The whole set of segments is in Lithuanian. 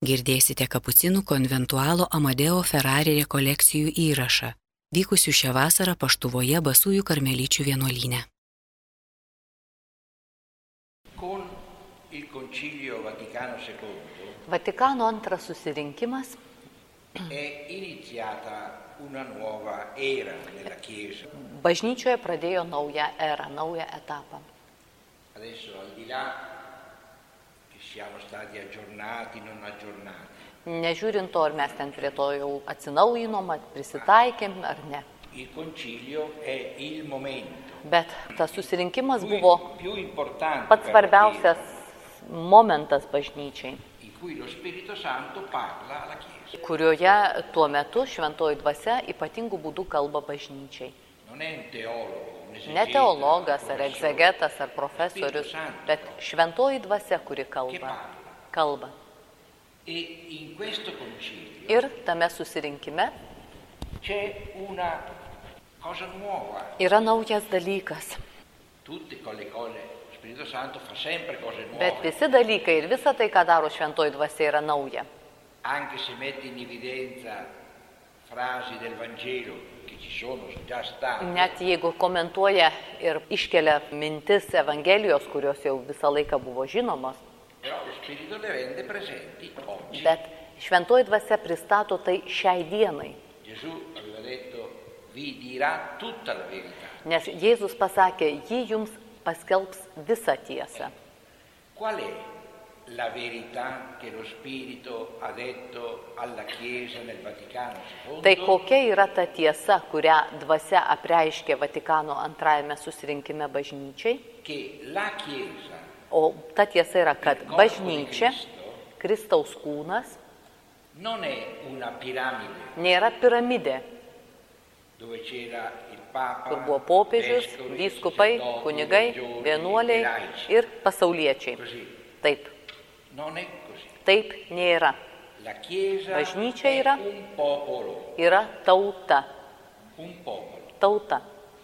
Girdėsite kapucinų konventualo Amadeo Ferrari rekolekcijų įrašą, vykusių šią vasarą Paštuvoje Basųjų karmelyčių vienuolyne. Vatikano antras susirinkimas bažnyčioje pradėjo naują erą, naują etapą. Nežiūrint to, ar mes ten prie to jau atsinaujinom, prisitaikėm ar ne. Bet tas susirinkimas buvo pats svarbiausias momentas bažnyčiai, kurioje tuo metu šventoji dvasia ypatingų būdų kalba bažnyčiai. Ne teologas ar egzegetas ar profesorius, bet šventoji dvasia, kuri kalba. Ir tame susirinkime yra naujas dalykas. Bet visi dalykai ir visa tai, ką daro šventoji dvasia, yra nauja. Net jeigu komentuoja ir iškelia mintis Evangelijos, kurios jau visą laiką buvo žinomos, bet šventoji dvasia pristato tai šiai dienai. Nes Jėzus pasakė, ji jums paskelbs visą tiesą. La verità che lo Spirito ha detto alla Chiesa nel Vaticano II. Tai kokia yra ta tiesa, kurią dvasia apreiškė Vatikano antrajame susirinkime bažnyčiai? O ta tiesa yra, kad bažnyčia, Kristaus kūnas, nėra piramidė, kur buvo popiežius, vyskupai, kunigai, vienuoliai ir pasauliečiai. Taip. Taip nėra. Bažnyčia yra tauta. Tauta.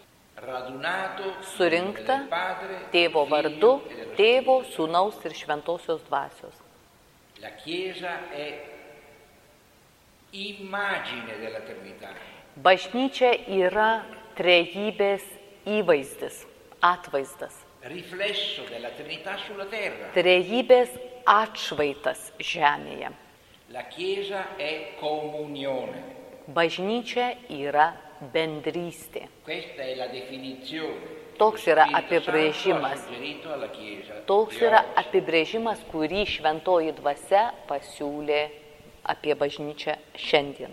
Surinkta tėvo vardu, tėvo, sūnaus ir šventosios dvasios. Bažnyčia yra trejybės įvaizdis, atvaizdas. Trejybės atšvaitas žemėje. Bažnyčia yra bendrystė. Toks yra apibrėžimas. Toks yra apibrėžimas, kurį šventoji dvasia pasiūlė apie bažnyčią šiandien.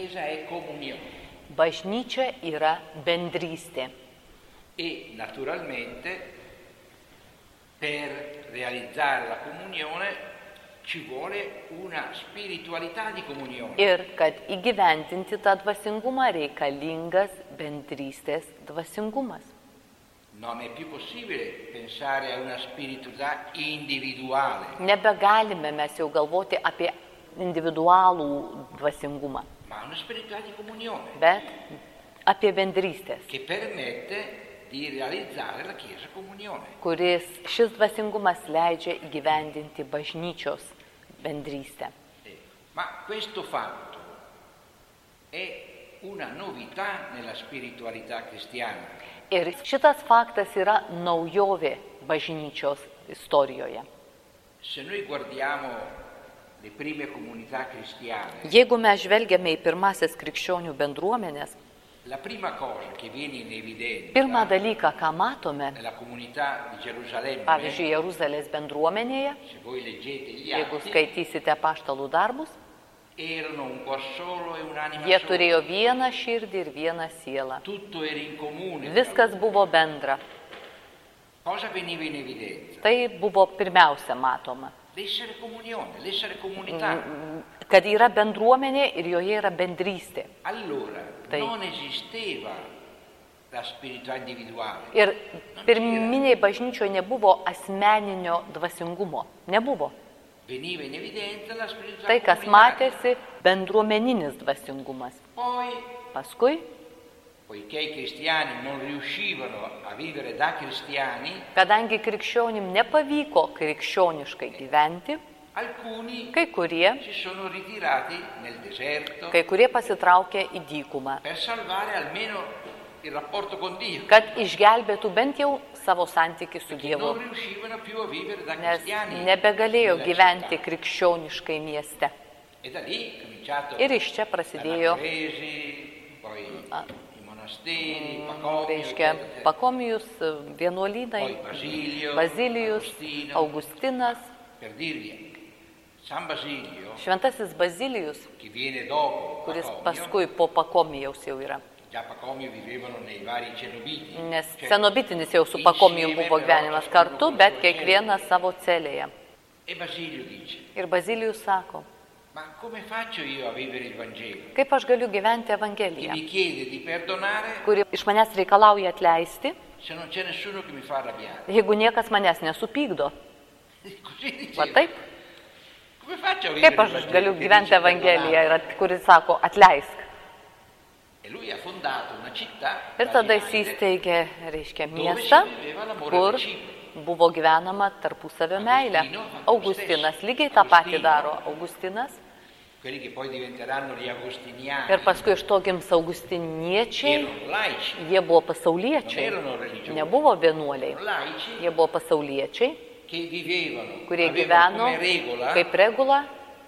Bažnyčia yra bendrystė. E naturalmente per realizzare la comunione ci vuole una spiritualità di comunione. Ir kad įgyvendinti tą dvasingumą reikalingas bendrystės dvasingumas. Non è più possibile pensare a una spiritualità individuale. Nebegalime mes jau galvoti apie individualų dvasingumą. Ma una spiritualità di comunione. Bet apie bendrystės. Che permette di realizzare la Chiesa comunione. Kuris šis dvasingumas leidžia įgyvendinti bažnyčios bendrystę. Ma questo fatto è una novità nella spiritualità cristiana. Ir šitas faktas yra naujovė bažnyčios istorijoje. Se noi guardiamo le prime comunità cristiane. Jeigu mes žvelgiame į pirmasias krikščionių bendruomenės, la prima cosa che viene in evidenza, pirmą dalyką, ką matome, nella comunità di Gerusalemme, pavyzdžiui, Jeruzalės bendruomenėje, se voi leggete gli jeigu atti, skaitysite apaštalų darbus, erano un cuor solo e un'anima jie sola. turėjo vieną širdį ir vieną sielą. Tutto era in comune. Viskas buvo bendra. Cosa veniva in evidenza? Tai buvo pirmiausia matoma. L'essere comunione, l'essere comunità. Kad yra bendruomenė ir joje yra bendrystė. Allora, non esisteva la spiritualità individuale. Ir pirminiai bažnyčioje nebuvo asmeninio dvasingumo. Nebuvo. Veniva in evidenza la spiritualità Tai, kas matėsi, bendruomeninis dvasingumas. Paskui, poiché i cristiani non riuscivano a vivere da cristiani, kadangi krikščionim nepavyko krikščioniškai gyventi, Alcuni Kai kurie si sono ritirati nel deserto pasitraukė į dykumą, per salvare almeno il rapporto con Dio, kad išgelbėtų bent jau savo santykį su che Dievu, non riuscivano più a vivere da nes cristiani nebegalėjo nella gyventi città. krikščioniškai mieste. E da lì è cominciato Ir iš čia prasidėjo, l'Anacresi, poi i monasteri, Pacomio, reiškia, eccetera. Pakomijus, vienuolynai, Poi Basilio, Bazilijus, Agostino. Augustinas, Per dirvi, San Basilio, šventasis Bazilijus, che viene dopo kuris Pacomio, paskui po Pakomijaus jau yra. già Pacomio vivevano nei vari cenobiti. Nes Cioè, cenobitinis jau su Pakomijum buvo gyvenimas kartu, bet kiekvienas savo celėje. E Basilio dice, Ir Bazilijus sako, ma come faccio io a vivere il Vangelo? kaip aš galiu gyventi Che Evangeliją, mi chiede di perdonare kuri iš manęs reikalauja atleisti, se non c'è nessuno che mi fa arrabbiare. jeigu niekas manęs nesupykdo. Così Va diceva. taip, Come faccio a vivere kaip il aš Vangelo galiu che gyventi dice Evangeliją, perdonare? kuris sako atleisk. E lui ha fondato una città, Ir tada jis Basinaide, įsteigė, reiškia, dove miestą, si viveva l'amore kur reciproco. buvo gyvenama tarpusavio meilė. Augustinas lygiai tą patį daro. Augustinas. Quelli che poi diventeranno gli agostiniani, Ir paskui iš to gims augustiniečiai. erano laici, Jie buvo pasauliečiai, nebuvo vienuoliai. erano laici Jie buvo pasauliečiai, che vivevano, kurie avevano gyveno come regola, kaip regula.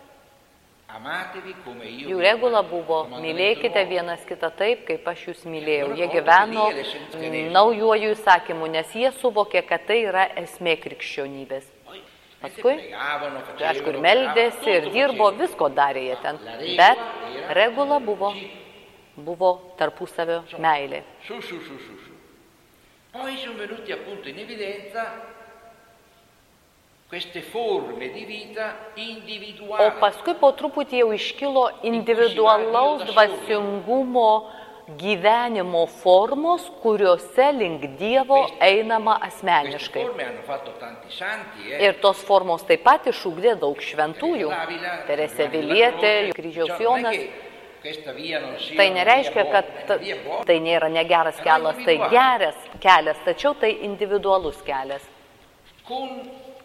amatevi come io Jų vi regula amo. buvo Comandamento mylėkite nuovo. vienas kitą taip, kaip aš jūs mylėjau. Jie gyveno naujuoju įsakymu, nes jie suvokė, kad tai yra esmė krikščionybės. Poi, Paskui, pregavano, aišku, ir facevano, meldėsi, ir tutto dirbo, facevano. visko darė jie ten. Bet regula buvo tarpusavio meilė. Su. Poi sono venuti appunto in evidenza queste forme di vita O individuali. paskui po truputį jau iškilo individualaus dvasingumo gyvenimo formos, kuriuose link Dievo einama Queste asmeniškai. forme hanno fatto tanti santi, Ir tos formos taip pat išugdė daug šventųjų. Teresė Vilietė, Kryžiaus Jonas. Tai nereiškia, kad tai nėra negeras kelias, tai geras kelias, tačiau tai individualus kelias. Con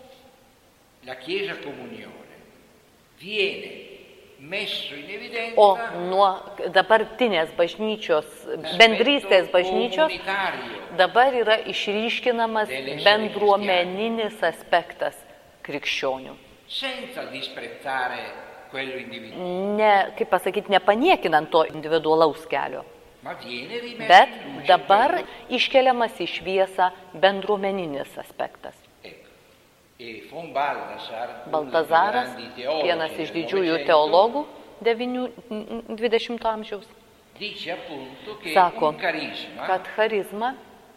la Chiesa Comunione viene messo in evidenza O nuo dabartinės bažnyčios, bendrystės bažnyčios, comunitario dabar yra išryškinamas bendruomeninis aspektas krikščionių. senza disprezzare quello individuale, Ne, kaip pasakyti, nepaniekinant to individualaus kelio. ma viene rimesso Bet in luce dabar quello. iškeliamas į šviesą bendruomeninis aspektas. Ecco. E von Balthasar, uno dei Baltazaras, grandi teologi vienas iš del didžiųjų Novecento, teologų 20 amžiaus, dice appunto che sako, un carisma kad charizma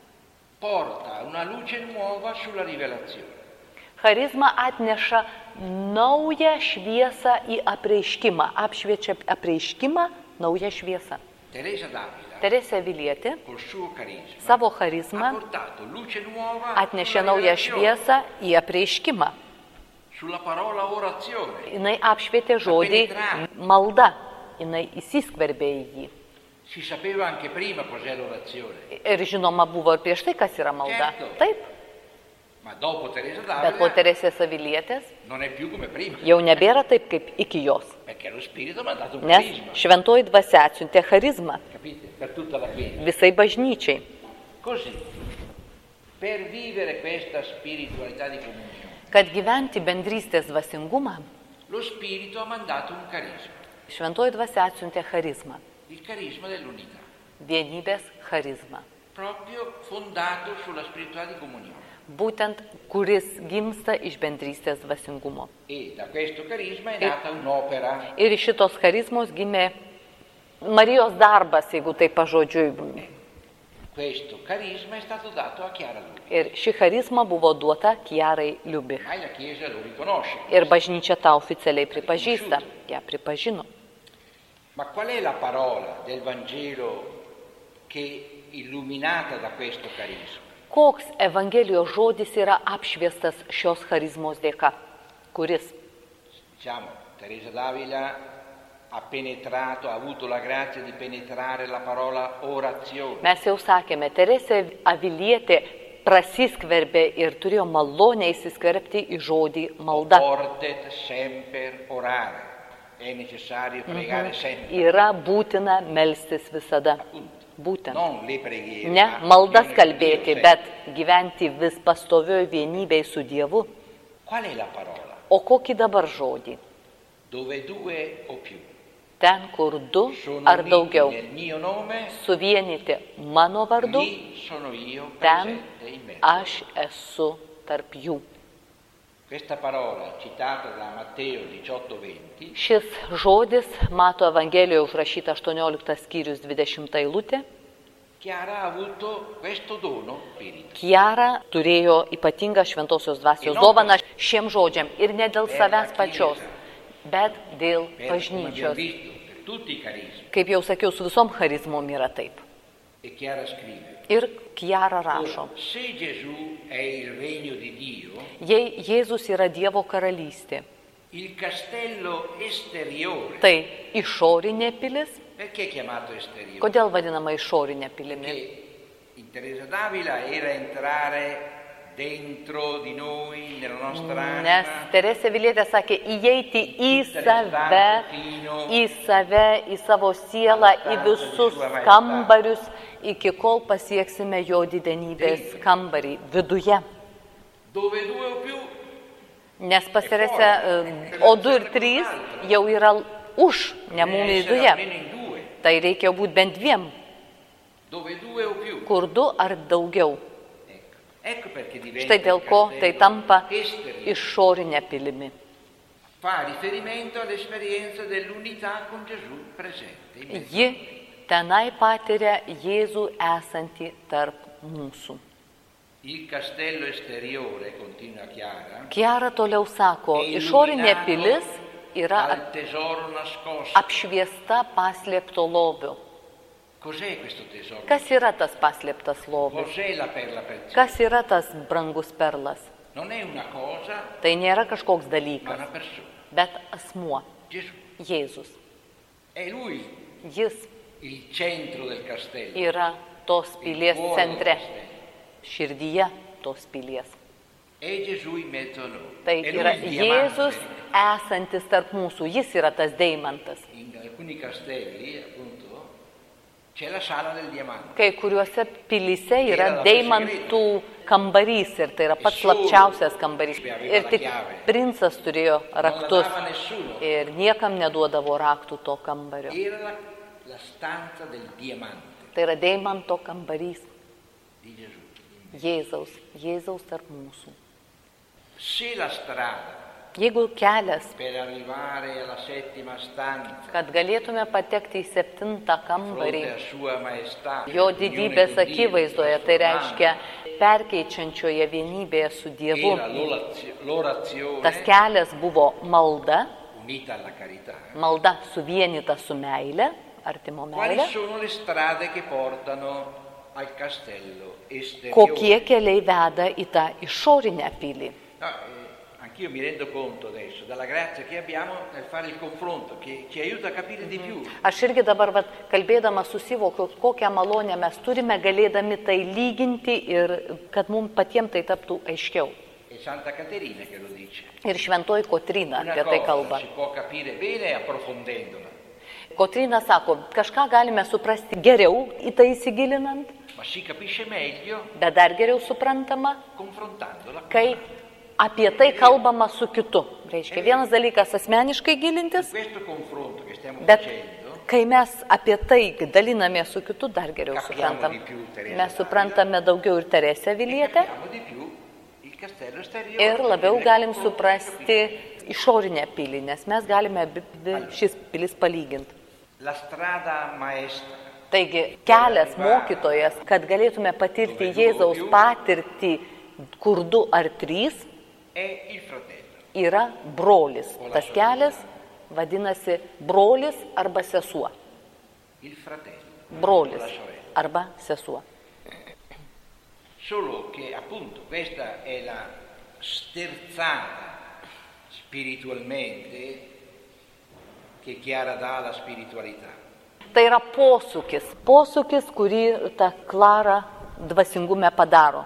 porta una luce nuova sulla rivelazione. Charizma atneša naują šviesą į apreiškimą, apšviečia apreiškimą naują šviesą. Teresa d'Avila, Teresė Vilietė col suo carisma, savo ha charizmą portato luce nuova atnešė sulla naują rivelazione, šviesą į apreiškimą. sulla parola orazione. Jis apšvietė žodį malda, jis įsiskverbė į jį. Si sapeva anche prima cos'è l'orazione, Ir žinoma buvo ir prieš tai, kas yra malda. Certo. Taip, ma dopo Teresa bet po d'Avila Teresės Avilietės non è più come prima, jau nebėra taip, kaip iki jos. perché lo Spirito mi ha dato un Nes carisma, šventoji dvasia atsiuntė charizmą capite? Per tutta la Chiesa. visai bažnyčiai. Così, per vivere questa spiritualità di comunione, Kad gyventi bendrystės dvasingumą, lo Spirito ha mandato un carisma, šventoji dvasia atsiuntė charizmą. il carisma dell'unità, Vienybės charizmą. proprio fondato sulla spiritualità di comunione. Būtent kuris gimsta iš bendrystės dvasingumo. E da questo carisma è nata un'opera. Ir iš šitos charizmos gimė Marijos darbas, jeigu tai pažodžiui. Questo carisma è stato dato a Chiara Lubich. Ir ši charizma buvo duota Kiarai Liubich. Ormai la Chiesa lo riconosce. Ir bažnyčia tą oficialiai pripažįsta. Ja pripažino. Ma qual è la parola del Vangelo che illuminata da questo carisma? Koks Evangelijos žodis yra apšviestas šios charizmos dėka? Kuris? Diciamo, Teresa d'Avila ha penetrato, ha avuto la grazia di penetrare la parola orazione. Mes jau sakėme, Teresė Avilietė prasiskverbė ir turėjo malonę įsiskverbti į žodį malda. Yra būtina melstis visada. Būtent. Ne maldas kalbėti, bet gyventi vis pastovioje vienybėje su Dievu. O kokį dabar žodį? Ten, kur du ar daugiau suvienyti mano vardu, ten aš esu tarp jų. Šis žodis Mato Evangelijoje užrašyta 18 skyrius 20 eilutė. Kiara turėjo ypatingą šventosios dvasios dovaną šiem žodžiam ir ne dėl savęs pačios, bet dėl bažnyčios. Kaip jau sakiau, su visom charizmom yra taip. Ir Kiara rašo, jei Jėzus yra Dievo karalystė, tai išorinė pilis. Kodėl vadinama išorinė pilimi? Nes Teresė Vilietė sakė, įeiti į save, į savo sielą, į visus kambarius, iki kol pasieksime jo didenybės kambarį viduje. Nes pas Teresę, o 2 ir 3 jau yra už, ne mūsų viduje. Tai reikia būti bent 2. Kur 2 ar daugiau. Štai dėl ko tai tampa išorinė pilimi. Ji tenai patiria Jėzų esantį tarp mūsų. Kiara toliau sako, išorinė pilis yra apšviesta paslėpto lobio. Kas yra tas paslėptas lobis? Kas yra tas brangus perlas? Tai nėra kažkoks dalykas, bet asmuo. Jėzus. Jis yra tos pilies centre, širdyje tos pilies. Tai yra Jėzus esantis tarp mūsų, jis yra tas deimantas. Kai kuriuose pilyse yra deimantų kambarys ir tai yra pats slapčiausias kambarys. Ir tik princas turėjo raktus ir niekam neduodavo raktų to kambario. Tai yra deimanto kambarys. Jėzaus tarp mūsų. Jeigu kelias, kad galėtume patekti į 7. kambarį, jo didybės akivaizdoje, tai reiškia perkeičiančioje vienybėje su Dievu, tas kelias buvo malda suvienyta su meile, artimo meile. Kokie keliai veda į tą išorinę pilį? Io mi rendo conto adesso dalla grazia che abbiamo nel fare il confronto, che ci aiuta a capire di più. Aš irgi dabar kalbėdama susivokiau, kokią malonę mes turime, galėdami tai lyginti ir kad mums patiems tai taptų aiškiau. Santa Caterina che lo dice. Ir šventoji Kotryna apie tai kalba. Si può capire bene approfondendola. Kotryna sako, kažką galime suprasti geriau į tai įsigilinant, ma si capisce meglio, bet dar geriau suprantama, confrontandola. Kai apie tai kalbama su kitu. Reiškia, vienas dalykas asmeniškai gilintis, bet kai mes apie tai daliname su kitu, dar geriau suprantam. Mes suprantame daugiau ir Teresę Vilietę ir labiau galim suprasti išorinę pilį, nes mes galime šis pilis palyginti. Taigi, kelias mokytojas, kad galėtume patirti Jėzaus patirtį, kur 2 ar 3, yra brolis. Tas kelias vadinasi brolis arba sesuo. Brolis arba sesuo. Solo che appunto questa è la sterzata spiritualmente che Chiara dà alla spiritualità. Tai yra posūkis, kurį ta Klara dvasingume padaro.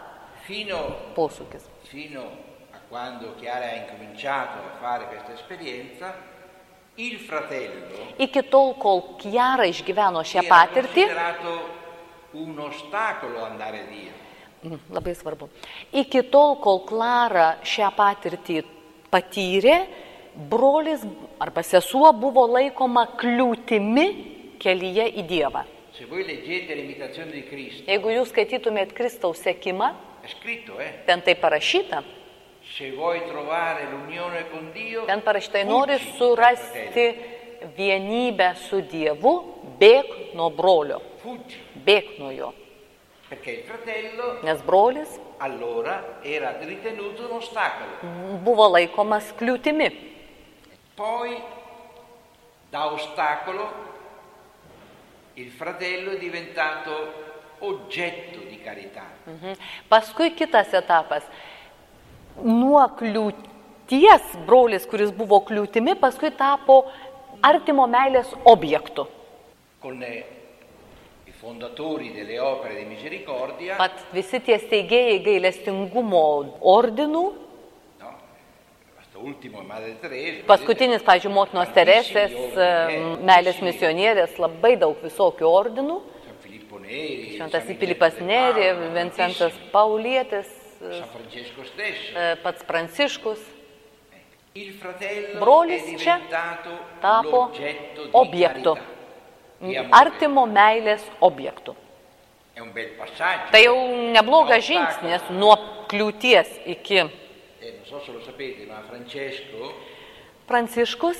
posūkis. Fino a quando Chiara ha incominciato a fare questa esperienza, il fratello Iki tol, kol Chiara išgyveno šią era patirtį, considerato un ostacolo andare a Dio. labai svarbu, iki tol, kol Klara šią patirtį patyrė, brolis arba sesuo buvo laikoma kliūtimi kelyje į Dievą. Se voi leggete l'imitazione di Cristo, Jeigu jūs skaitytumėt Kristaus sekimą, è scritto, ten tai parašyta, se vuoi trovare l'unione con Dio, ten parašyta, fuggi nori dal surasti fratello. vienybę su Dievu, bėk nuo brolio, Fuggi, bėk nuo jo. perché il fratello Nes brolis allora era ritenuto un ostacolo. buvo laikomas kliūtimi. Poi, da ostacolo, il fratello è diventato oggetto di carità. Paskui kitas etapas. Nuo kliūties brolis, kuris buvo kliūtimi, paskui tapo artimo meilės objektu. Con i fondatori delle opere di misericordia, Pat visi tie steigėjai gailestingumo ordinų, no? Questo ultimo è Madre Teresa. paskutinis, pavyzdžiui, motinos Teresės, meilės misionierės, labai daug visokių ordinų. San Filippo Neri, Šventas San Pilypas Vincenzo Neri, del Valle, Vincentas tantissimi. Paulietis, San Francesco stesso. pats Pranciškus. Il fratello Brolis è čia diventato tapo l'oggetto di objektu, carità, di amore. artimo meilės objektu. È un bel passaggio. Tai jau neblogas žingsnis nuo kliūties iki Non so se lo sapete, ma Francesco Pranciškus.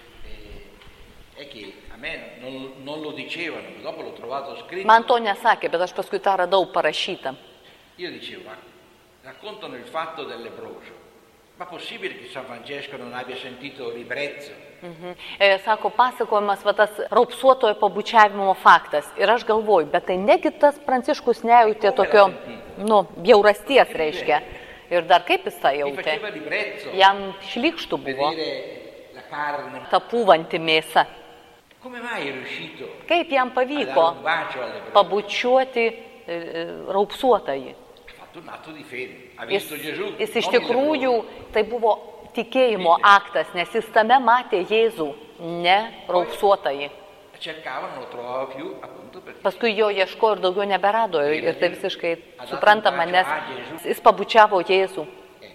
è che a me non lo dicevano, dopo l'ho trovato scritto. Man to nesakė, bet aš paskui tą radau parašytą. Io dicevo, ma raccontano il fatto del leproso. Ma possibile che San Francesco non abbia sentito ribrezzo? Sako, pasakojimas va tas raupsuotojo pabučiavimo faktas. Ir aš galvoju, bet tai negi tas Pranciškus nejautė tokio, bjaurasties reiškia. Ir dar kaip jis tą Mi jautė? faceva ribrezzo Jam šlykštų buvo vedere la carne. ta pūvanti mėsa. Come mai è riuscito Kaip jam a dare pavyko un bacio al leproso? pabučiuoti raupsuotąjį? Ha fatto un atto di fede, ha Jis, visto Gesù. jis iš non il tikrųjų, leproso. tai buvo tikėjimo aktas, nes jis tame matė Jėzų, ne raupsuotąjį. Cercava, non lo trovava più, appunto perché Paskui jo ieško ir daugiau neberado ir tai visiškai suprantama, nes jis pabučiavo Jėzų.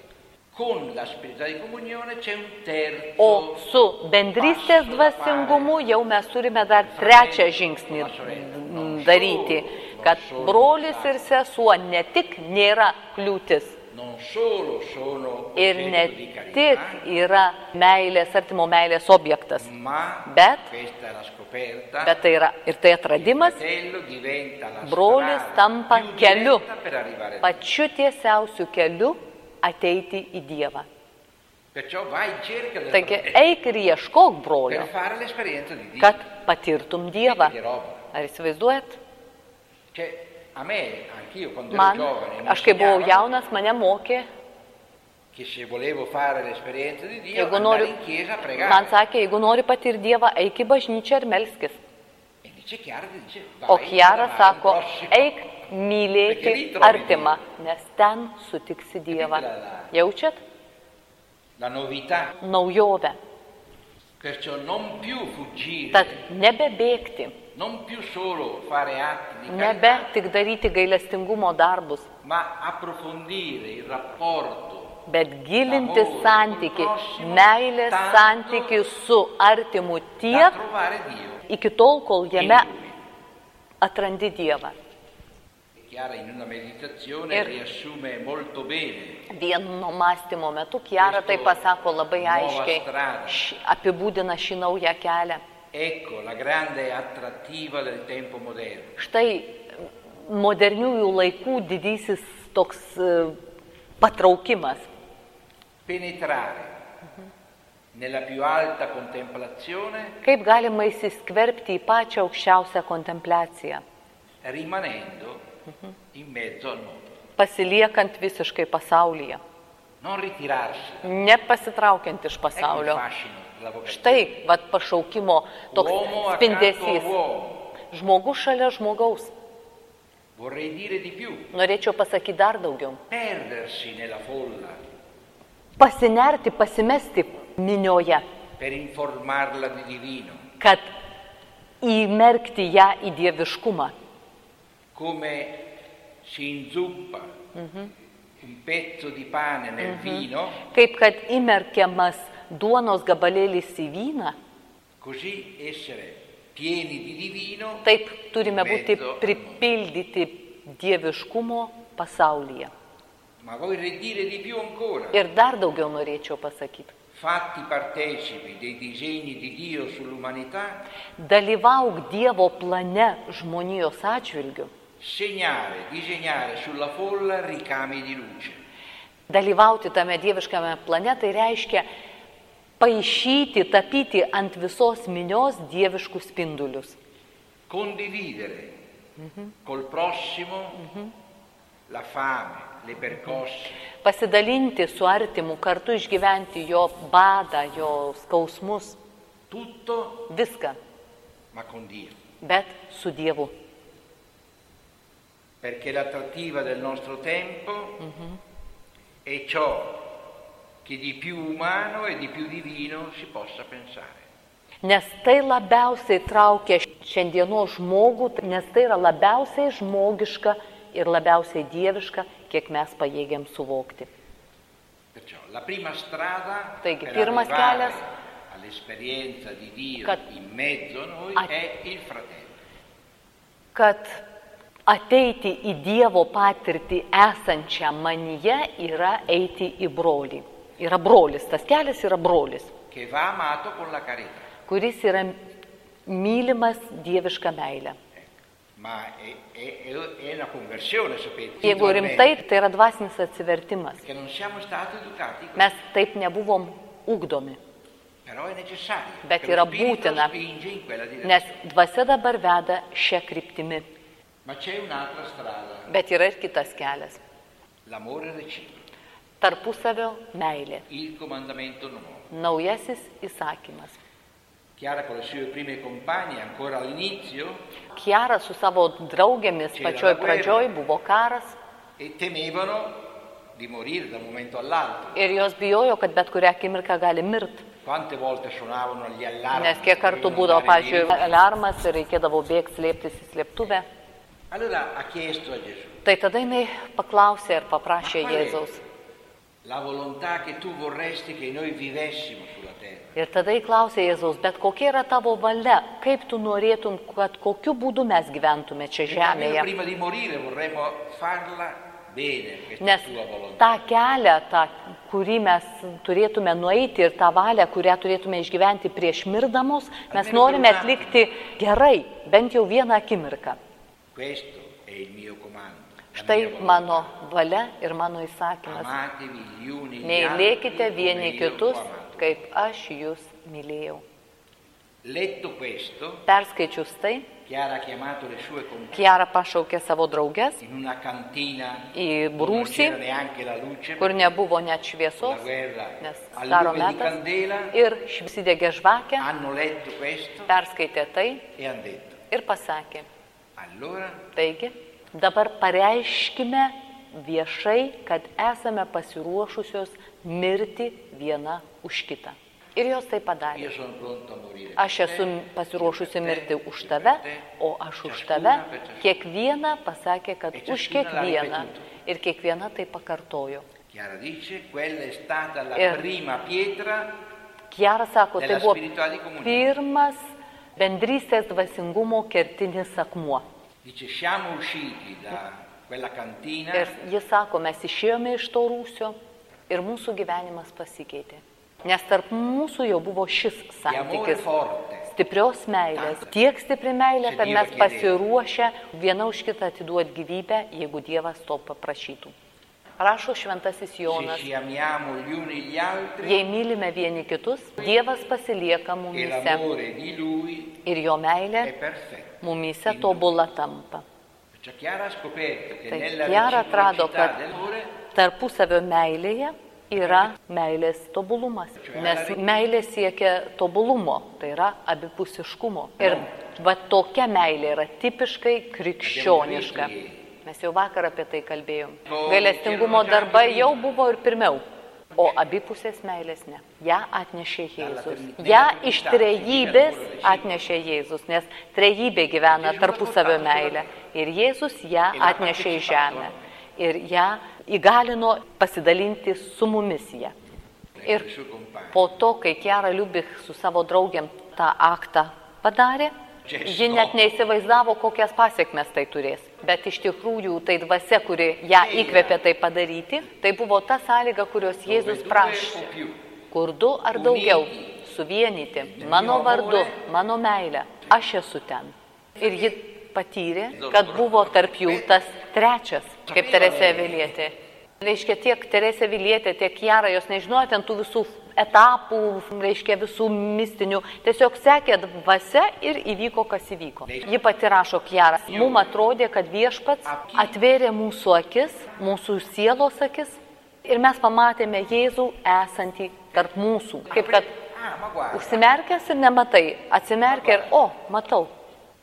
con la spiritualità di comunione c'è un terzo O su bendrystės passo da dvasingumu fare. jau mes turime dar trečią žingsnį daryti, kad brolis ir sesuo ne tik nėra kliūtis non solo sono ir ne oggetto di tik carità, yra meilės, artimo meilės objektas, ma bet questa è la scoperta. bet tai yra ir tai Il atradimas, fratello diventa la brolis strada tampa più keliu, diretta per arrivare a Dio. pačiu tiesiausiu keliu ateiti į Dievą. Perciò vai in cerca del Taigi fratello eik ir ieškok brolio, per fare l'esperienza di Dio. kad patirtum Dievą. Che roba. Ar įsivaizduojat? Cioè, a me, anch'io quando Man, ero giovane, mi aš kai buvau insegnavano jaunas, mane mokė, che se volevo fare l'esperienza di Dio, jeigu andare nori, in chiesa a man pregare. sakė, jeigu nori patirti Dievą, eik į bažnyčią ir melskis. E invece Chiara ti dice, vai O ad Chiara amare il sako, prossimo. eik Perché mylėti lì trovi artimą, nes ten sutiksi Dievą. Jaučiat? La novità. Naujovę. Perciò non più fuggire, Tad nebebėgti, non più solo fare atti di nebe carità, tik daryti gailestingumo darbus, ma approfondire il rapporto bet gilinti santyki, meilės santyki su artimu da tiek, trovare Dio. iki tol, kol jame atrandi Dievą. Chiara in una meditazione Ir- riassume molto bene Vieno mąstymo metu Chiara tai pasako labai aiškiai, apibūdina šį naują kelią. ecco la grande attrattiva del tempo moderno. Štai moderniųjų laikų didysis toks patraukimas. Penetrare nella più alta contemplazione Kaip galima įsiskverbti į pačią aukščiausią kontempliaciją, rimanendo in mezzo al mondo. pasiliekant visiškai pasaulyje, Non ritirarsi. nepasitraukiant iš Ecco il pasaulio. fascino della vocazione. Štai, vat pašaukimo toks Uomo accanto spindesys. a uomo. Žmogus šalia žmogaus. Vorrei dire di più. Norėčiau pasakyti dar daugiau. Perdersi nella folla. Pasinerti, pasimesti minioje, Per informarla di divino. kad įmerkti ją į dieviškumą. Come si inzuppa un pezzo di pane nel vino, Kaip kad įmerkiamas duonos gabalėlis į vyną, così essere pieni di divino. taip turime būti mezzo al mondo. pripildyti dieviškumo pasaulyje. Ma vorrei dire di più ancora. Ir dar daugiau norėčiau pasakyti. Fatti partecipi dei disegni di Dio sull'umanità, Dalyvauk Dievo plane žmonijos atžvilgiu. disegnare sulla folla ricami di luce. Dalyvauti tame dieviškame plane tai reiškia paišyti, tapyti ant visos minios dieviškus spindulius. Condividere col prossimo la fame, le percosse, Pasidalinti su artimu, kartu išgyventi jo badą, jo skausmus, tutto viską, ma con Dio. bet su Dievu. Perché l'attrattiva del nostro tempo è ciò che di più umano e di più divino si possa pensare. Nes tai labiausiai traukia šiandienos žmogų, nes tai yra labiausiai žmogiška ir labiausiai dieviška, kiek mes pajėgiam suvokti. Perciò la prima strada Taigi, per pirmas arrivare kelias, all'esperienza di Dio kad in mezzo a noi at- è il fratello. Kad ateiti į Dievo patirtį esančią manyje yra eiti į brolį. Yra brolis, tas kelias yra brolis, Che va amato con la carità. kuris yra mylimas dieviška meilė. Ma è una conversione, sapete. Jeigu spiritualmente, rimtai, tai yra dvasinis atsivertimas. Perché non siamo stati educati così. Mes taip nebuvom ugdomi, Però è necessario. bet perché yra lo spirito būtina, spinge in quella direzione. nes dvasia dabar veda šią kryptimį. Ma c'è un'altra strada, Bet yra ir kitas kelias. l'amore reciproco, Tarpusavio meilė. il comandamento nuovo. Naujasis įsakymas. Chiara con le sue prime compagne, ancora all'inizio, Kiara su savo draugėmis pačioj pradžioj buvo karas e temevano di morire da un momento all'altro. ir jos bijojo, kad bet kurią akimirką gali mirti. Quante volte suonavano gli allarmi? Nes kiek kartų dovevano būdavo, andare via. pavyzdžiui, alarmas ir reikėdavo bėgti slėptis į slėptuvę. Allora ha chiesto a Gesù, Tai tada jinai paklausė ir paprašė Ma qual è? Jėzaus. la volontà che tu vorresti che noi vivessimo sulla terra. Ir tada įklausė Jėzaus, bet kokia yra tavo valia, kaip tu norėtum, kad kokiu būdu mes gyventume čia E almeno žemėje. prima di morire vorremmo farla bene, questa Nes tua volontà. tą kelią, kurį mes turėtume nueiti ir tą valią, kurią turėtume išgyventi prieš mirdamos, mes norime atlikti gerai, bent jau vieną akimirką. Questo è il mio comando. la Štai mia volontà. mano valia ir mano įsakymas. Amatevi gli uni gli Mylėkite altri vieni come io kitus, ho amato. kaip aš jūs mylėjau. Letto questo, Perskaičius tai, Chiara ha chiamato le sue compagne Kiara pašaukė savo draugės in una cantina į dove non brūsį, c'era neanche la luce, kur nebuvo net la šviesos, guerra nes al karo lume di metas, candela, ir švisidegė žvakę, hanno letto questo perskaitė tai e hanno detto, ir pasakė. allora Taigi, dabar pareiškime viešai, kad esame pasiruošusios mirti viena už kitą. Ir jos tai padarė. io sono pronto a morire. Aš per esu te, pasiruošusi per te, mirti e už per tave, te, o aš už ciascuna tave. per ciascuna. Kiekviena pasakė, kad E už ciascuna l'ha kiekvieną. ripetuto. Ir kiekviena tai pakartojo. Chiara dice, quella è stata la E- prima pietra Kiara sako, tai della buvo spiritualità di comunione. pirmas bendrystės dvasingumo kertinis akmuo. Dice, siamo usciti da quella cantina Ir jis sako, mes išėjome iš to rūsio ir mūsų gyvenimas pasikeitė. Nes tarp mūsų jau buvo šis di amore santykis. forte. Stiprios meilės. Tanta. Tiek stipri meilė, Čia kad Dievo mes kėdė. pasiruošę viena už kitą atiduoti gyvybę, jeigu Dievas to paprašytų. Rašo šventasis Se Jonas. ci amiamo gli uni gli altri Jei mylime vieni kitus, Dievas pasilieka e mumyse l'amore di Lui ir jo è meilė perfetto. mumyse tobula tampa. Perciò Chiara ha scoperto che Tai nella Kiara atrado, reciprocità kad dell'amore tarpusavio meilėje yra meilės tobulumas. Nes meilė siekia tobulumo, tai yra abipusiškumo. Ir va tokia meilė yra tipiškai abbiamo krikščioniška. visto che Mes jau vakar apie tai kalbėjom. Gailestingumo darbai jau buvo ir pirmiau, o abipusės meilės ne. Ja atnešė Jėzus. Ja iš trejybės atnešė Jėzus, nes trejybė gyvena tarpusavio meilę. Ir Jėzus ją atnešė į žemę. Ir ją įgalino pasidalinti su mumis ją. Ir po to, kai Chiara Liubich su savo draugiam tą aktą padarė, ji net neįsivaizdavo, kokias pasiekmes tai turės. Bet iš tikrųjų tai dvasia, kuri ją įkvėpė tai padaryti, tai buvo ta sąlyga, kurios Jėzus prašė. Kur du ar daugiau suvienyti mano vardu, mano meilę, aš esu ten. Ir ji patyrė, kad buvo tarp jų tas trečias, kaip Teresė Avilietė. Reiškia, tiek Teresė Avilietė, tiek Chiara, jos nežinojo ten tų visų etapų, reiškia, visų mistinių. Tiesiog sekė dvasia ir įvyko, kas įvyko. Ji pati rašo, Chiara, mums atrodė, kad Viešpats atvėrė mūsų akis, mūsų sielos akis ir mes pamatėme Jėzų esantį tarp mūsų. Kaip kad užsimerkęs ir nematai, atsimerkė ir, matau.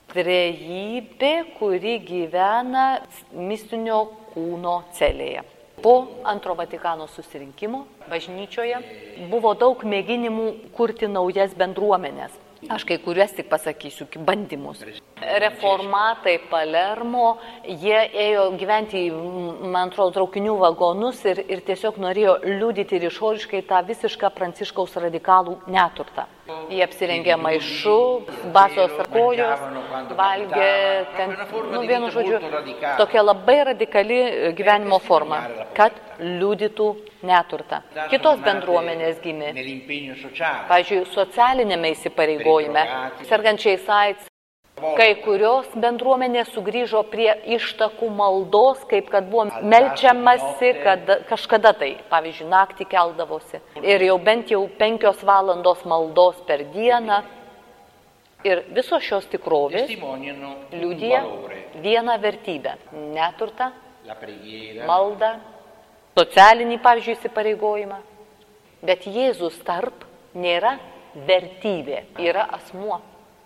Trejybė, kuri gyvena mistinio kūno celėje. Po Antro Vatikano susirinkimo bažnyčioje buvo daug mėginimų kurti naujas bendruomenės. Aš kai kuriuos tik pasakysiu, bandymus. Reformatai Palermo, jie ėjo gyventi, man atrodo, traukinių vagonus ir tiesiog norėjo liudyti ir išoriškai tą visišką Pranciškaus radikalų neturtą. Jie apsirengė maišu, basos kojos, valgė, vienu žodžiu, tokia labai radikali gyvenimo forma, kad liudytų neturtą. Kitos bendruomenės gimė, pavyzdžiui, socialinėme įsipareigojime, sergančiais AIDS. Kai kurios bendruomenės sugrįžo prie ištakų maldos, kaip kad buvo melčiamasi, kad kažkada tai, pavyzdžiui, naktį keldavosi. Ir jau bent 5 valandos maldos per dieną. Ir visos šios tikrovės liudija vieną vertybę – neturtą, maldą, socialinį, pavyzdžiui, įsipareigojimą. Bet Jėzus tarp nėra vertybė, yra asmuo.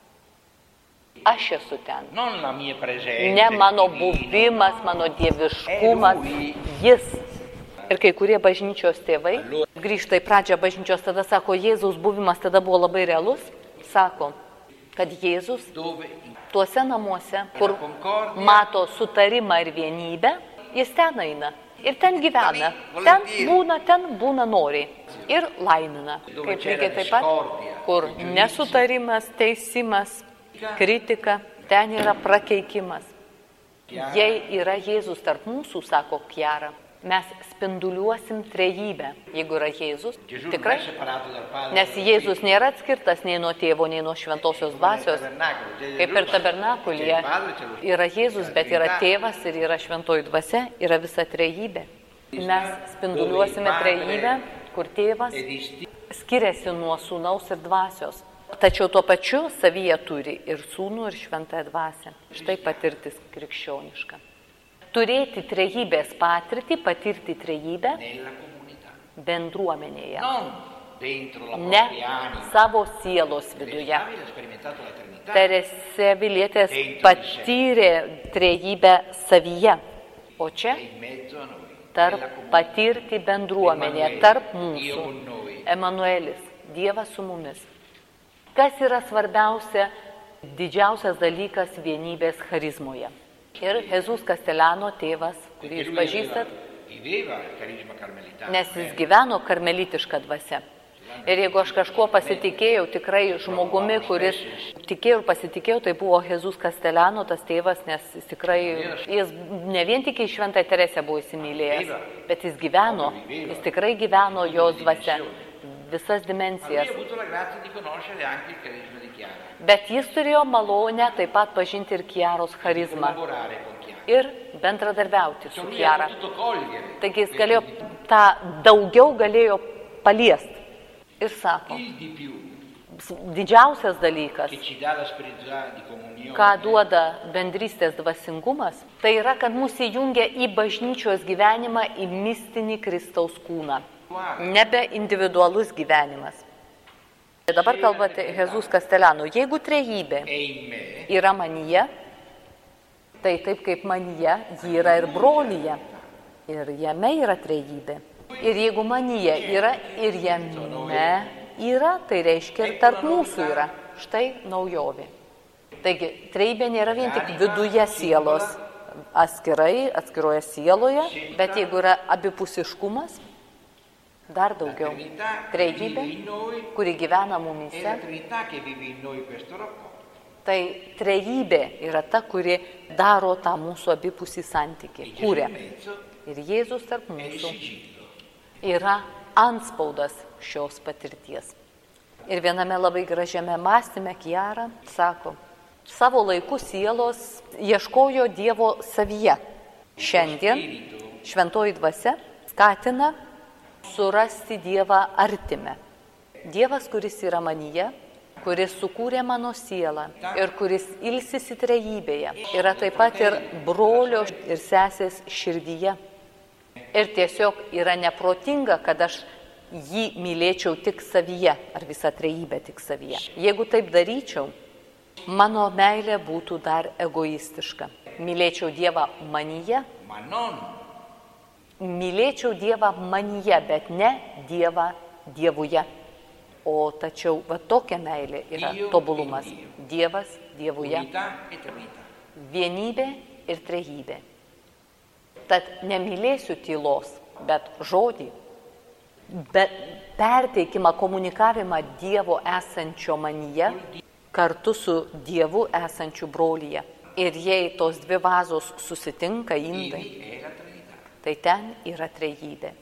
Aš esu ten. Ne mano buvimas, mano dieviškumas, jis. Ir kai kurie bažnyčios tėvai grįžta į pradžią bažnyčios, tada sako, Jėzaus buvimas tada buvo labai realus. Sako, kad Jėzus tuose namuose, kur mato sutarimą ir vienybę, jis ten eina. Ir ten gyvena. Ten būna noriai. Ir laimina. Kaip lygiai taip pat, kur nesutarimas, teisimas, kritika, ten yra prakeikimas. Jei yra Jėzus tarp mūsų, sako Chiara, mes spinduliuosim trejybę. Jeigu yra Jėzus, tikrai, nes Jėzus nėra atskirtas nei nuo tėvo, nei nuo šventosios dvasios. Kaip ir tabernakulyje yra Jėzus, bet yra tėvas ir yra šventoji dvasia, yra visa trejybė. Mes spinduliuosime trejybę, kur tėvas skiriasi nuo sūnaus ir dvasios. Tačiau tuo pačiu savyje turi ir sūnų, ir šventąją dvasią. Štai patirtis krikščioniška. Turėti trejybės patirtį, patirti trejybę bendruomenėje. Ne savo sielos viduje. Teresė Avilietė patyrė trejybę savyje. O čia patirti bendruomenėje, tarp mūsų. Emanuelis, Dievas su mumis. Kas yra svarbiausia, didžiausias dalykas vienybės charizmoje. Ir Jesús Castellano tėvas, kurį jūs pažįstat, nes jis gyveno karmelitišką dvasią. Ir jeigu aš kažkuo pasitikėjau, tikrai žmogumi, kuris tikėjau ir pasitikėjau, tai buvo Jesús Castellano, tas tėvas, nes jis tikrai, jis ne vien tik į Šventąją Teresę buvo įsimylėjęs, bet jis gyveno, jis tikrai gyveno jos dvasia. Visas dimensijas. Bet jis turėjo malonę taip pat pažinti ir Chiaros charizmą ir bendradarbiauti su Chiara. Taigi jis galėjo, tą daugiau galėjo paliesti. Ir sako, didžiausias dalykas, ką duoda bendrystės dvasingumas, tai yra, kad mus įjungia į bažnyčios gyvenimą, į mistinį Kristaus kūną. Nebe individualus gyvenimas. Dabar kalbate Jesús Castellano, jeigu trejybė yra manyje, Tai taip kaip manyje, ji yra ir brolyje. Ir jame yra trejybė. Ir jeigu manyje yra ir jame yra, tai reiškia ir tarp mūsų yra. Štai naujovė. Taigi, trejybė nėra vien tik viduje sielos, atskiroje sieloje, bet jeigu yra abipusiškumas, dar daugiau. Trejybė, kuri gyvena mumyse. Tai trejybė yra ta, kuri daro tą mūsų abipusį santykį, kūrė. Ir Jėzus tarp mūsų yra antspaudas šios patirties. Ir viename labai gražiame mąstyme Kiara sako, savo laiku sielos ieškojo Dievo savyje. Šiandien šventoji dvasia skatina surasti Dievą artime. Dievas, kuris yra manyje, kuris sukūrė mano sielą ir kuris ilsisi trejybėje, yra taip pat ir brolio ir sesės širdyje. Ir tiesiog yra neprotinga, kad aš jį mylėčiau tik savyje, ar visą trejybę tik savyje. Jeigu taip daryčiau, mano meilė būtų dar egoistiška. Mylėčiau Dievą manyje, bet ne Dievą Dievuje. O tačiau va tokia meilė yra tobulumas. Dievas Dievuje. Vienybė ir trejybė. Tad nemylėsiu tylos, bet žodį, bet perteikimą, komunikavimą Dievo esančio manyje kartu su Dievu esančiu brolyje. Ir jei tos dvi vazos susitinka indai, tai ten yra trejybė.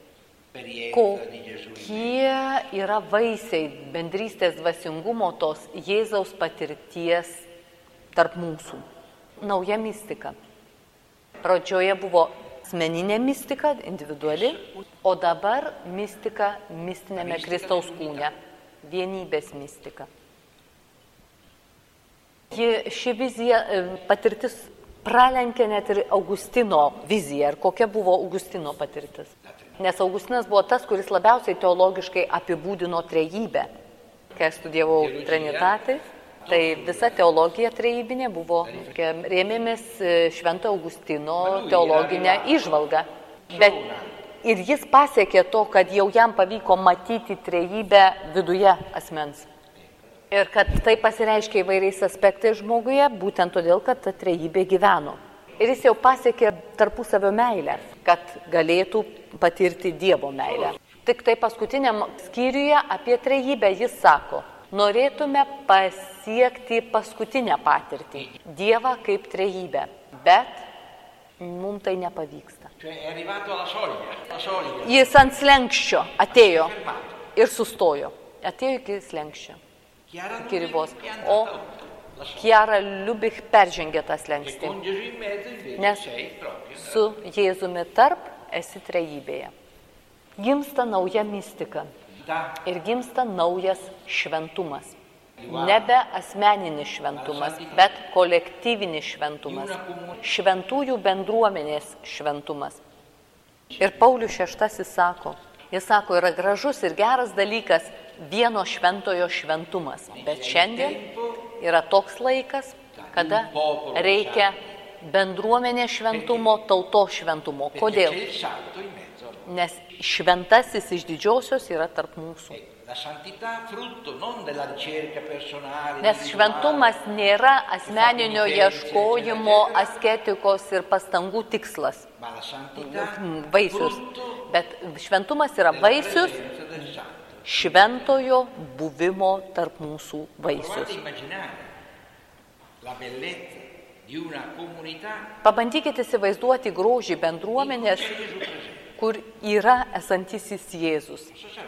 Kokie yra vaisiai bendrystės dvasingumo tos Jėzaus patirties tarp mūsų? Nauja mistika. Pradžioje buvo asmeninė mistika, individuali, o dabar mistika mistinėme Kristaus kūne, vienybės mistika. Ši vizija, patirtis pralenkė net ir Augustino viziją. Ir kokia buvo Augustino patirtis? Nes Augustinas buvo tas, kuris labiausiai teologiškai apibūdino trejybę. Kai studijavau Trinitatį, tai visa teologija trejybinė buvo, rėmėmės Švento Augustino teologinę įžvalgą. Bet ir jis pasiekė to, kad jau jam pavyko matyti trejybę viduje asmens. Ir kad tai pasireiškia įvairiais aspektais žmoguje, būtent todėl, kad ta trejybė gyveno. Ir jis jau pasiekė tarpusavio meilę, kad galėtų patirti Dievo meilę. Tik tai paskutiniam skyriuje apie trejybę jis sako, norėtume pasiekti paskutinę patirtį, Dievą kaip trejybę, bet mums tai nepavyksta. Jis ant slenkščio atėjo ir sustojo, atėjo iki slenkščio, iki ribos, o Kiara Liubich peržengė tą slenkstį, nes su Jėzumi tarp esi trejybėje. Gimsta nauja mistika. Ir gimsta naujas šventumas. Nebe asmeninis šventumas, bet kolektyvinis šventumas. Šventųjų bendruomenės šventumas. Ir Paulius VI sako, jis sako, yra gražus ir geras dalykas vieno šventojo šventumas. Bet šiandien yra toks laikas, kada reikia bendruomenės šventumo, tautos šventumo. Kodėl? Nes šventasis iš didžiosios yra tarp mūsų. Nes šventumas nėra asmeninio ieškojimo, asketikos ir pastangų tikslas, vaisius. Bet šventumas yra vaisius šventojo buvimo tarp mūsų vaisius. Pabandykite įsivaizduoti grožį bendruomenės, kur yra esantisis Jėzus.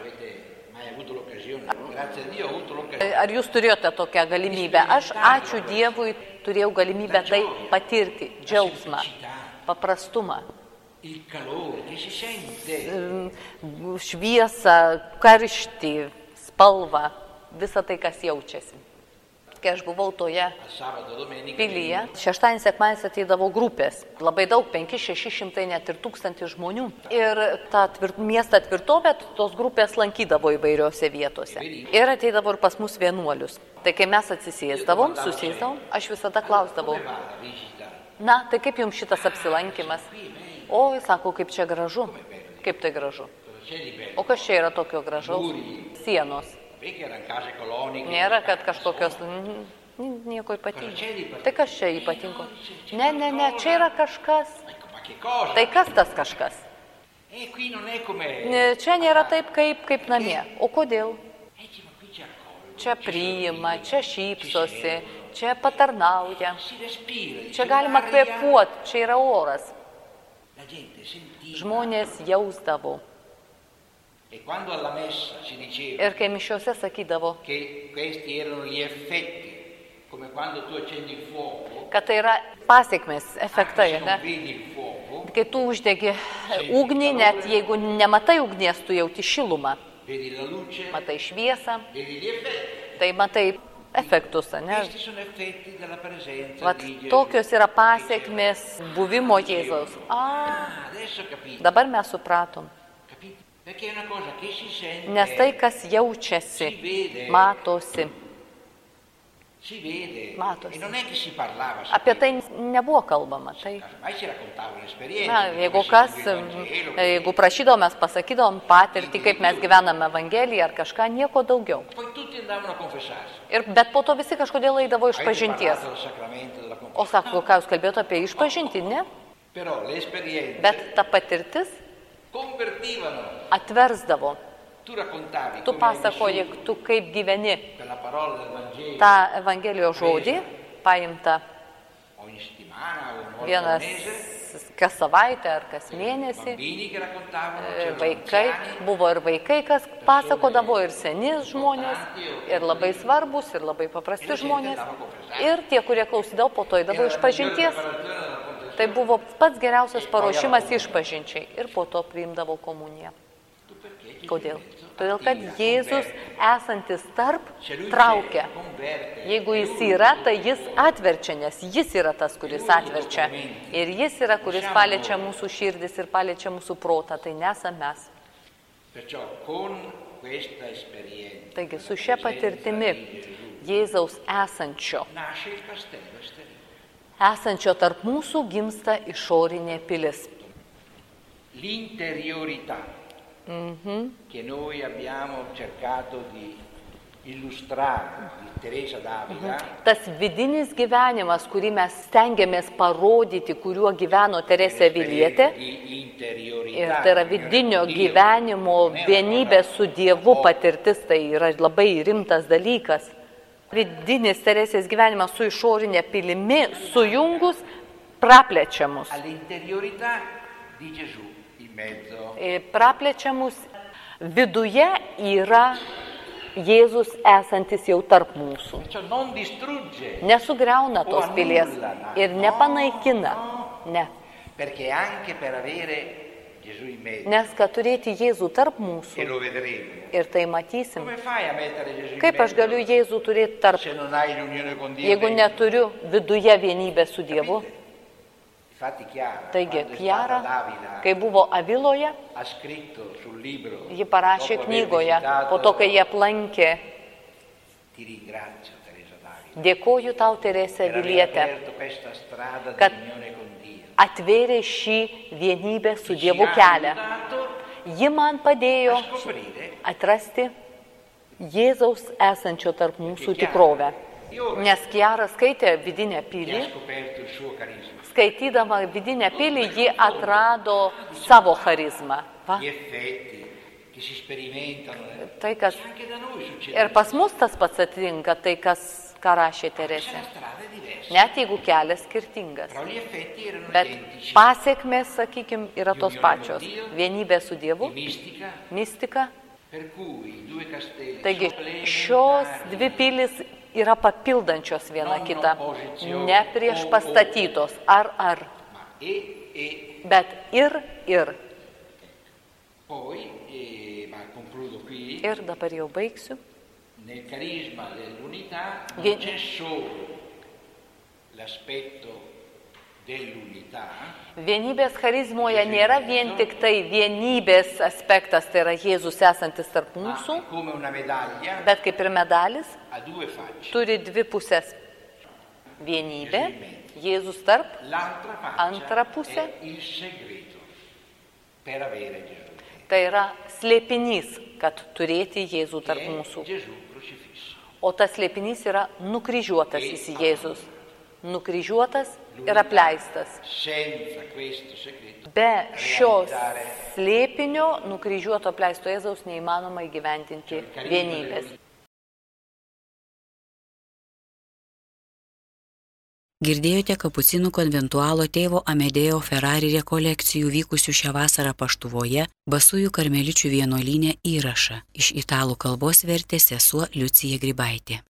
Ar jūs turėjote tokią galimybę? Aš, ačiū Dievui, turėjau galimybę tai patirti, džiaugsmą, paprastumą, šviesą, karštį, spalvą, visą tai, kas jaučiasi. Kai aš buvau toje pilyje, šeštadienį, sekmadienis ateidavo grupės, labai daug, 500-600, net ir 1000 žmonių. Ir tą miestą tvirtovę tos grupės lankydavo įvairiose vietose. Ir ateidavo ir pas mus vienuolius. Tai kai mes atsisėsdavom, susėsdavom, aš visada klausdavau, Na, tai kaip jums šitas apsilankimas? O, sako, kaip čia gražu. Kaip tai gražu? O kas čia yra tokio gražaus? Sienos. Nėra, kad kažkokios... Nieko ypatingo. Tai kas čia ypatingo? Ne, čia yra kažkas. Tai kas tas kažkas? Čia nėra taip, kaip namie. O kodėl? Čia priima, čia šypsosi, čia patarnauja. Čia galima kvėpuoti, čia yra oras. Žmonės jausdavo. Ir kai mišiose sakydavo, kad tai yra pasiekmes, efektai, ne? Kai tu uždegi ugnį, net jeigu nematai ugnies, tu jauti šilumą. Matai šviesą, tai matai efektus, ne? Vat tokios yra pasiekmes buvimo Jėzaus. Dabar mes supratom. Nes tai, kas jaučiasi, matosi. Matosi. Apie tai nebuvo kalbama. Tai... Na, jeigu prašydavom, mes pasakydavom patirtį, kaip mes gyvename Evangeliją ar kažką, nieko daugiau. Bet po to visi kažkodėl eidavo išpažinties. O sako, ką jūs kalbėjote apie išpažintį, ne? Bet ta patirtis atversdavo. Tu pasakoji, tu kaip gyveni tą Evangelijos žodį, paimta vienas kas savaitę ar kas mėnesį. Vaikai, buvo ir vaikai, kas pasakodavo, ir seni žmonės, ir labai svarbus, ir labai paprasti žmonės. Ir tie, kurie klausydavo, po to eidavo išpažinties. Tai buvo pats geriausias paruošimas išpažinčiai. Ir po to priimdavo komuniją. Kodėl? Todėl, kad Jėzus esantis tarp traukia. Jeigu jis yra, tai jis atverčia, nes jis yra tas, kuris atverčia. Ir jis yra, kuris paliečia mūsų širdis ir paliečia mūsų protą. Tai nesam mes. Taigi, su šia patirtimi Jėzaus esančio tarp mūsų gimsta išorinė pilis. Che noi abbiamo cercato di illustrare di Teresa d'Avila. Tas vidinis gyvenimas, kurį mes stengiamės parodyti, kuriuo gyveno Teresė Avilietė, ir tai yra vidinio gyvenimo vienybė su Dievu patirtis, tai yra labai rimtas dalykas. Vidinis Teresės gyvenimas su išorinė pilimi sujungus praplečia mus. Praplečia mus. Viduje yra Jėzus esantis jau tarp mūsų. Nesugriauna tos pilies ir nepanaikina. Ne. Nes kad turėti Jėzų tarp mūsų, ir tai matysim. Kaip aš galiu Jėzų turėti tarp, jeigu neturiu viduje vienybę su Dievu? Taigi, Kjara, kai buvo Aviloje, ji parašė knygoje, po to, kai jie aplankė, dėkoju tau, Teresė Avilietė, kad atvėrė šį vienybę su Dievu kelią. Ji man padėjo atrasti Jėzaus esančio tarp mūsų tikrovę. Nes Kjara skaitė vidinę pilį. Skaitydama vidinę pilį, ji atrado savo charizmą. Va. Tai, kas... Ir pas mus tas pats atsitinka, tai, ką rašė Teresė. Net jeigu kelias skirtingas. Bet pasiekmės, sakykime, yra tos pačios. Vienybė su Dievu, mistika. Taigi, šios dvi pilis yra papildančios viena kitą, ne prieš pastatytos, ar. Bet ir. Ir dabar jau baigsiu. Vienybės charizmoje nėra vien tik tai vienybės aspektas, tai yra Jėzus esantis tarp mūsų, bet kaip ir medalis, turi dvi pusės. Vienybė, Jėzus tarp, antra pusė. Tai yra slėpinys, kad turėti Jėzų tarp mūsų. O tas slėpinys yra nukryžiuotasis Jėzus. Nukryžiuotas ir apleistas. Be šios slėpinio nukryžiuoto apleisto Jėzaus neįmanoma įgyvendinti vienybės. Girdėjote kapucinų konventualo tėvo Amedeo Ferrari rekolekcijų vykusių šią vasarą Paštuvoje, Basųjų karmeličių vienuolyne įrašą. Iš italų kalbos vertė sesuo Liucija Grybaitė.